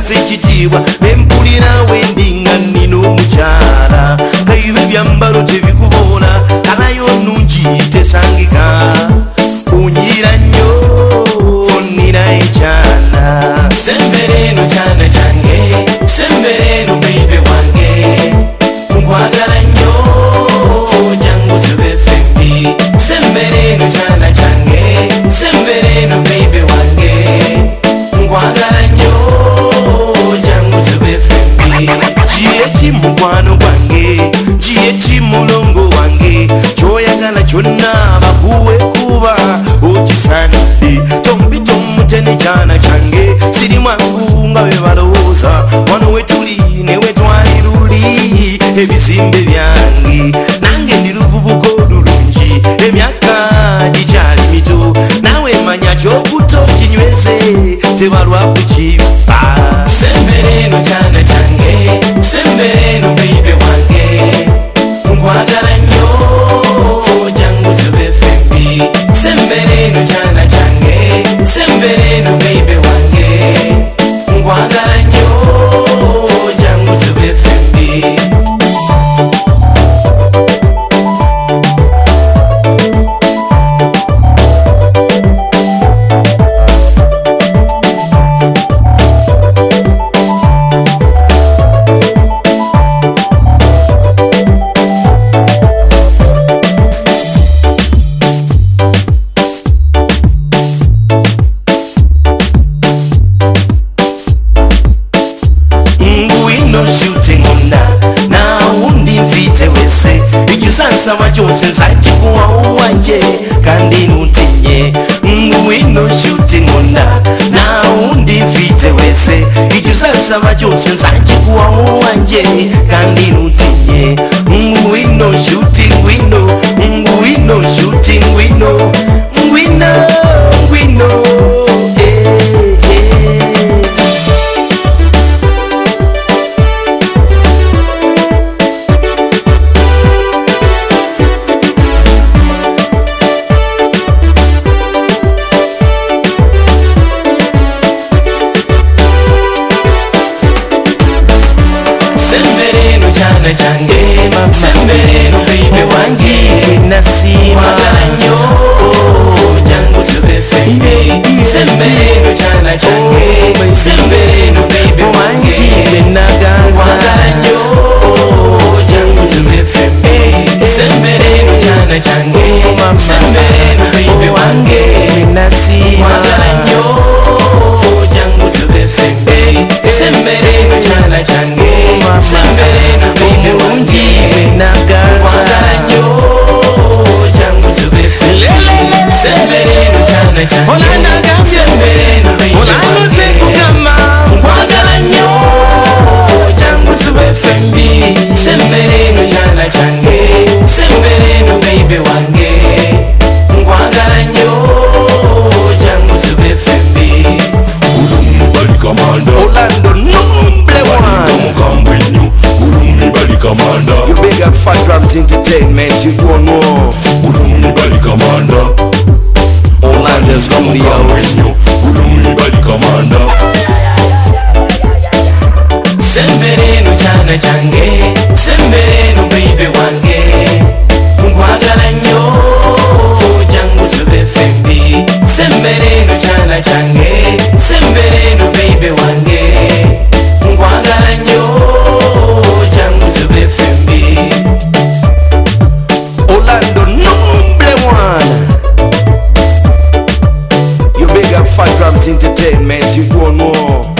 sekitiibwa nempulira wendinga nina omukyala kaibe byambalo tebikuboona kalayo nungi tesangika unyira nnyo nina ekyana sembere eno kyana kyange sembere eno beibe wange nkwagala nnyo jangu tube fembi sembere eno kyana kyange sembere eno beibe wange nkwagala nnyo jangu tube fembi kieki mukwano gwange kieki mulongo wange kyoyagala kyonna bakuwe kuba okisanidde tompita omutene kyana kyange siri mwangu nga bwe balowooza wano wetuli ne wetwali luli ebizimbe byange nange ndi luvubuka olulungi emyaka gikyali mito nawe manya kyokuto kinyweze tebalwa kukiba sembere eno kyana kyange sembere eno beibe wange nkwagala nnyo jangu tube fembi sembere eno kyana kyange sembere eno beibe wange nkwagala nnyo jangu tube fembi nsaba kyose nzakikuwa uwanje kandi nuntinye ngwino shooting onda nawundi mfite wese icyo uzansaba cyose nzakikuwa uwanje kandi nuntinye ngwino shooting ngwino shooting ngwino change sembere no beibe wange nasima magala nnyo jangu tube fembi sembere no kyana kyange sembere no beibe wange naganza magala nnyo jangu tube fembi sembere no kyana kyange sembere no beibe wange nasima magala nnyo jangu tube fembi sembere no kyana kyange sembere no beibe wange naganza nnyo jangu tube fembi sembere no kyana kyange sembere no beibe wange nkwagala nnyo jangu tube fembi sembere no kyana kyange sembere no beibe wange nkwagala nnyo jangu tube fembi Orlando number one. You big up Fat Drums Entertainment, you don't know. Orlando's comedy house. Sembere no kyana kyange, sembere no beibe wange, nkwagala nnyo jangu tube fembi. Sembere no kyana kyange, sembere no beibe wange, nkwagala nnyo jangu tube fembi. Orlando number one. You big up Fat Drums Entertainment, you don't know.